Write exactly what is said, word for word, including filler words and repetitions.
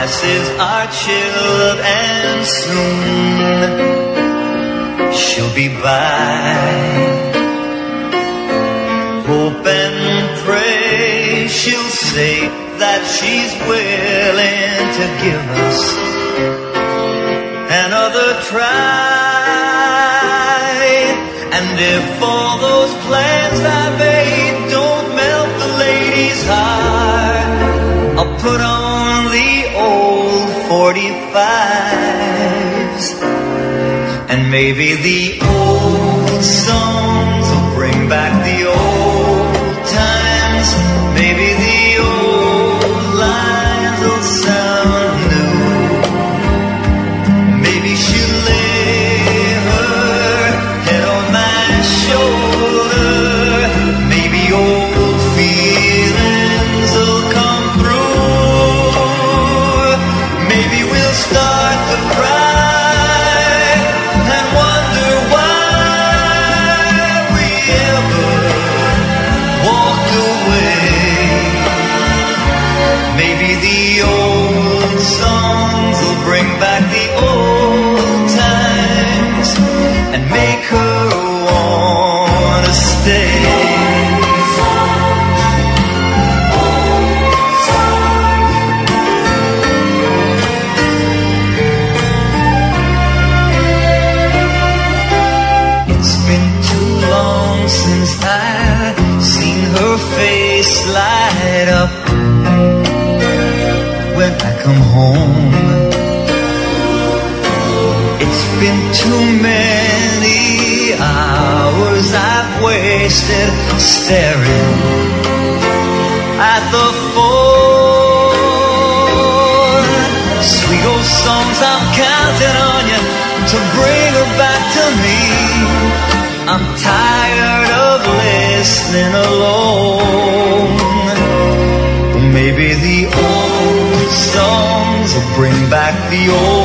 glasses are chilled and soon she'll be by. Hope and pray she'll say that she's willing to give us another try. And if all those plans I made don't melt the lady's heart, I'll put on the old forty-fives, and maybe the old songs will bring back the old times. Maybe the old lines will sound new. Maybe she'll lay her head on my shoulder. Maybe old feelings will come through. Maybe we'll start to cry and wonder why we ever walked away. Maybe the old songs will bring back the old times and make her wanna stay. It's been too long since I've seen her face light up when I come home. It's been too many hours I've wasted staring at the phone. Sweet old songs, I'm counting on you to bring her back to me. I'm tired of listening alone. Maybe the old songs will bring back the old